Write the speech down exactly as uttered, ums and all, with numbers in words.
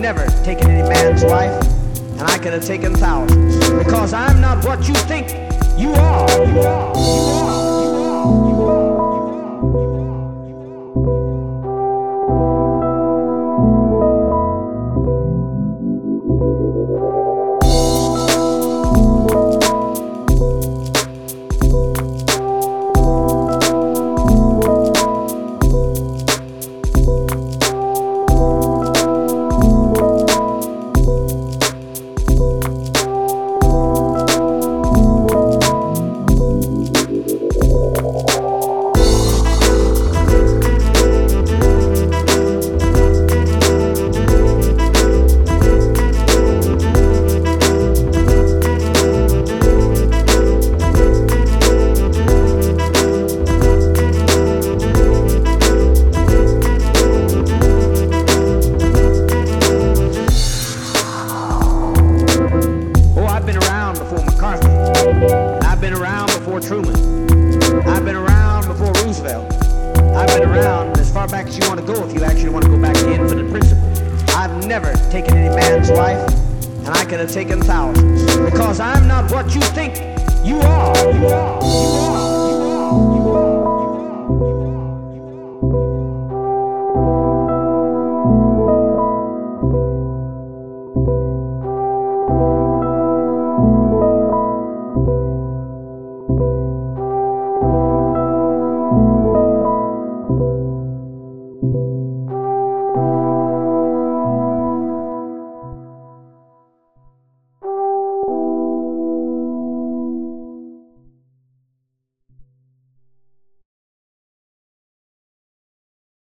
never taken any man's wife, and I could have taken thousands. Because I'm not what you think you are. You are. You are. You are. You are. Truman. I've been around before Roosevelt. I've been around as far back as you want to go if you actually want to go back to infinite principle. I've never taken any man's wife, and I could have taken thousands. Because I'm not what you think you are. You are. You are. You are. You are.